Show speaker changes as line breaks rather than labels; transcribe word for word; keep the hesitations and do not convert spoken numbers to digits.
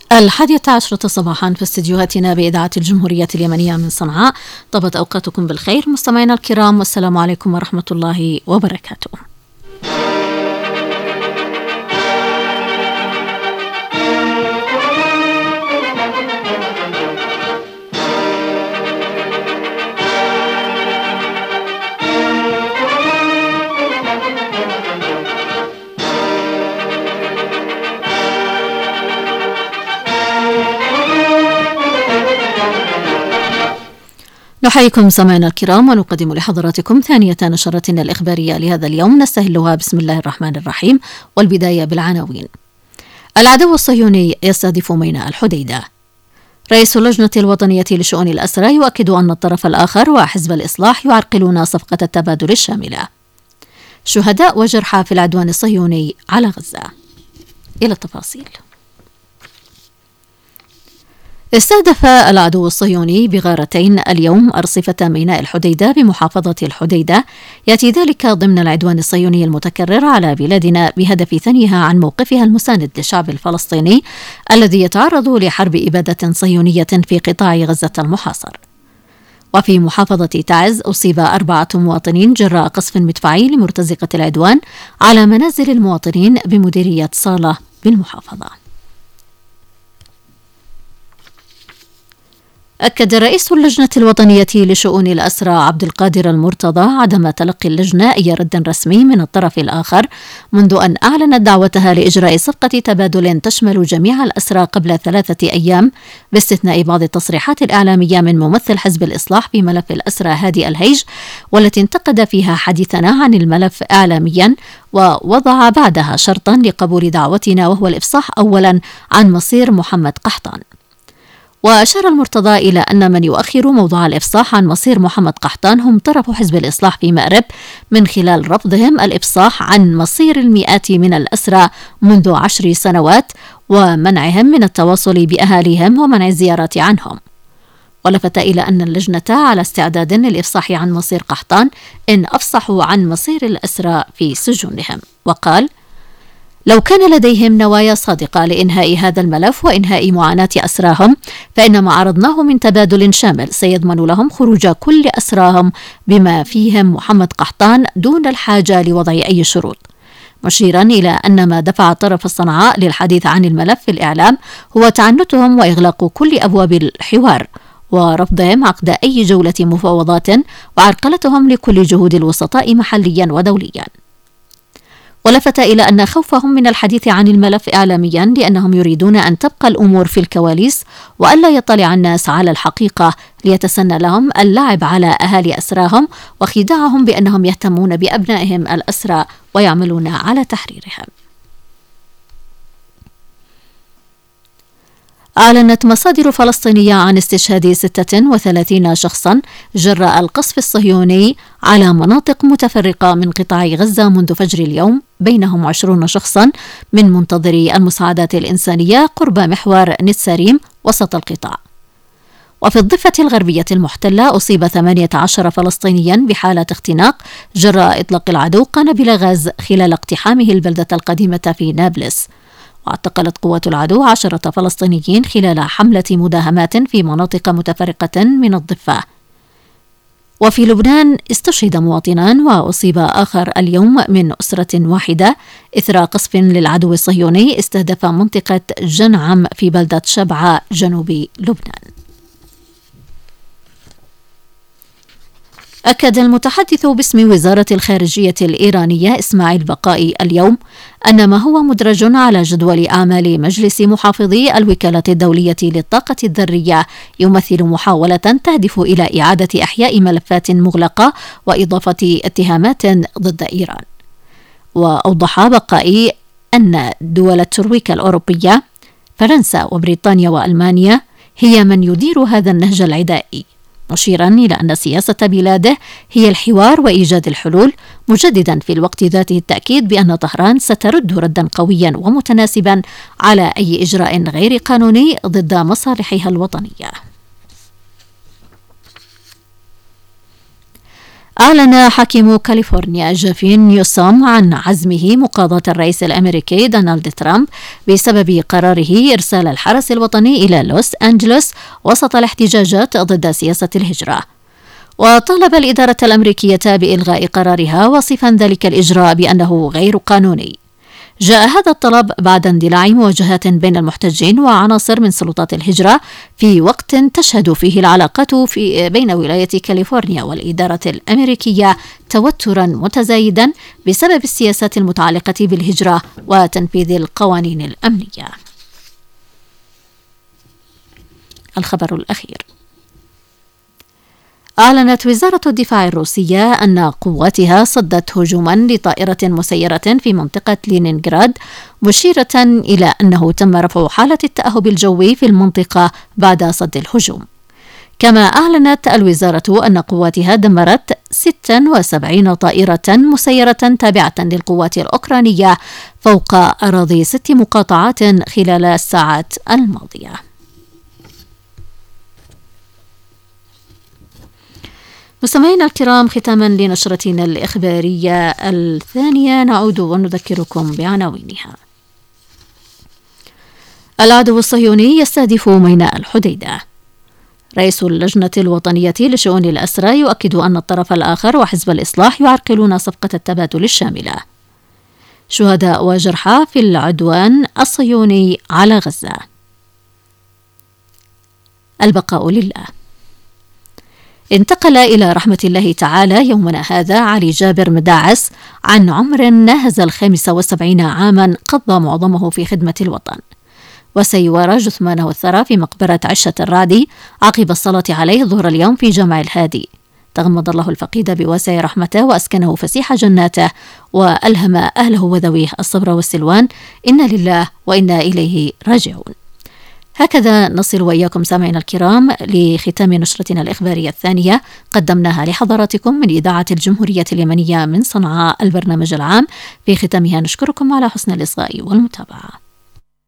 الحادية عشرة صباحا في استديوهاتنا بإذاعة الجمهورية اليمنية من صنعاء. طابت أوقاتكم بالخير مستمعينا الكرام، والسلام عليكم ورحمة الله وبركاته. نحييكم سمعنا الكرام ونقدم لحضراتكم ثانية نشرتنا الإخبارية لهذا اليوم، نستهلها بسم الله الرحمن الرحيم، والبداية بالعناوين. العدو الصهيوني يستهدف ميناء الحديدة. رئيس اللجنة الوطنية لشؤون الأسرى يؤكد أن الطرف الآخر وحزب الإصلاح يعرقلون صفقة التبادل الشاملة. شهداء وجرحى في العدوان الصهيوني على غزة. إلى التفاصيل. استهدف العدو الصهيوني بغارتين اليوم أرصفة ميناء الحديدة بمحافظة الحديدة، يأتي ذلك ضمن العدوان الصهيوني المتكرر على بلادنا بهدف ثنيها عن موقفها المساند للشعب الفلسطيني الذي يتعرض لحرب إبادة صهيونية في قطاع غزة المحاصر. وفي محافظة تعز أصيب أربعة مواطنين جراء قصف مدفعي لمرتزقة العدوان على منازل المواطنين بمديرية صالة بالمحافظة. أكد رئيس اللجنة الوطنية لشؤون الأسرى عبد القادر المرتضى عدم تلقي اللجنة أي رد رسمي من الطرف الآخر منذ أن أعلنت دعوتها لإجراء صفقة تبادل تشمل جميع الأسرى قبل ثلاثة أيام، باستثناء بعض التصريحات الإعلامية من ممثل حزب الإصلاح في ملف الأسرى هادي الهيج، والتي انتقد فيها حديثنا عن الملف إعلاميا، ووضع بعدها شرطا لقبول دعوتنا وهو الإفصاح أولا عن مصير محمد قحطان. وأشار المرتضى إلى أن من يؤخر موضوع الإفصاح عن مصير محمد قحطان هم طرف حزب الإصلاح في مأرب، من خلال رفضهم الإفصاح عن مصير المئات من الأسرى منذ عشر سنوات ومنعهم من التواصل بأهاليهم ومنع الزيارات عنهم. ولفت إلى أن اللجنة على استعداد للإفصاح عن مصير قحطان إن أفصحوا عن مصير الأسرى في سجونهم، وقال: لو كان لديهم نوايا صادقة لإنهاء هذا الملف وإنهاء معاناة أسراهم، فإن ما عرضناه من تبادل شامل سيضمن لهم خروج كل أسراهم بما فيهم محمد قحطان دون الحاجة لوضع أي شروط، مشيرا إلى أن ما دفع طرف صنعاء للحديث عن الملف في الإعلام هو تعنتهم وإغلاق كل أبواب الحوار ورفضهم عقد أي جولة مفاوضات وعرقلتهم لكل جهود الوسطاء محليا ودوليا. ولفت إلى أن خوفهم من الحديث عن الملف إعلاميا لأنهم يريدون أن تبقى الأمور في الكواليس وألا يطلع الناس على الحقيقة، ليتسنى لهم اللعب على أهالي أسراهم وخداعهم بأنهم يهتمون بأبنائهم الأسرى ويعملون على تحريرهم. أعلنت مصادر فلسطينية عن استشهاد ستة وثلاثين شخصا جراء القصف الصهيوني على مناطق متفرقة من قطاع غزة منذ فجر اليوم، بينهم عشرون شخصا من منتظري المساعدات الإنسانية قرب محور نتساريم وسط القطاع. وفي الضفة الغربية المحتلة أصيب ثمانية عشر فلسطينيا بحالة اختناق جراء إطلاق العدو قنابل غاز خلال اقتحامه البلدة القديمة في نابلس. واعتقلت قوات العدو عشرة فلسطينيين خلال حملة مداهمات في مناطق متفرقة من الضفة. وفي لبنان استشهد مواطنان وأصيب آخر اليوم من أسرة واحدة إثر قصف للعدو الصهيوني استهدف منطقة جنعم في بلدة شبعة جنوب لبنان. أكد المتحدث باسم وزارة الخارجية الإيرانية إسماعيل بقائي اليوم أن ما هو مدرج على جدول أعمال مجلس محافظي الوكالة الدولية للطاقة الذرية يمثل محاولة تهدف إلى إعادة إحياء ملفات مغلقة وإضافة اتهامات ضد إيران. وأوضح بقائي أن دول الترويكا الأوروبية فرنسا وبريطانيا وألمانيا هي من يدير هذا النهج العدائي، مشيرا إلى أن سياسة بلاده هي الحوار وإيجاد الحلول، مجددا في الوقت ذاته التأكيد بأن طهران سترد ردا قويا ومتناسبا على أي إجراء غير قانوني ضد مصالحها الوطنية. أعلن حاكم كاليفورنيا جيفين نيوسوم عن عزمه مقاضاة الرئيس الأمريكي دونالد ترامب بسبب قراره إرسال الحرس الوطني إلى لوس أنجلوس وسط الاحتجاجات ضد سياسة الهجرة. وطالب الإدارة الأمريكية بإلغاء قرارها، وصفا ذلك الإجراء بأنه غير قانوني. جاء هذا الطلب بعد اندلاع مواجهات بين المحتجين وعناصر من سلطات الهجرة في وقت تشهد فيه العلاقات في بين ولاية كاليفورنيا والإدارة الأمريكية توترا متزايدا بسبب السياسات المتعلقة بالهجرة وتنفيذ القوانين الأمنية. الخبر الأخير: أعلنت وزارة الدفاع الروسية أن قواتها صدت هجوما لطائرة مسيرة في منطقة لينينغراد، مشيرة إلى أنه تم رفع حالة التأهب الجوي في المنطقة بعد صد الهجوم. كما أعلنت الوزارة أن قواتها دمرت ستة وسبعين طائرة مسيرة تابعة للقوات الأوكرانية فوق أراضي ست مقاطعات خلال الساعات الماضية. مستمعينا الكرام، ختاما لنشرتنا الإخبارية الثانية نعود ونذكركم بعناوينها. العدو الصهيوني يستهدف ميناء الحديدة. رئيس اللجنة الوطنية لشؤون الأسرى يؤكد أن الطرف الآخر وحزب الإصلاح يعرقلون صفقة التبادل الشاملة. شهداء وجرحى في العدوان الصهيوني على غزة. البقاء لله. انتقل إلى رحمة الله تعالى يومنا هذا علي جابر مداعس عن عمر ناهز الخامس والسبعين عاما قضى معظمه في خدمة الوطن، وسيوارى جثمانه الثرى في مقبرة عشة الرعدي عقب الصلاة عليه ظهر اليوم في جامع الهادي. تغمد الله الفقيد بواسع رحمته وأسكنه فسيح جناته وألهم أهله وذويه الصبر والسلوان. إنا لله وإنا إليه راجعون. هكذا نصل وإياكم سامعينا الكرام لختام نشرتنا الإخبارية الثانية قدمناها لحضراتكم من إذاعة الجمهورية اليمنية من صنعاء البرنامج العام. في ختامها نشكركم على حسن الإصغاء والمتابعة.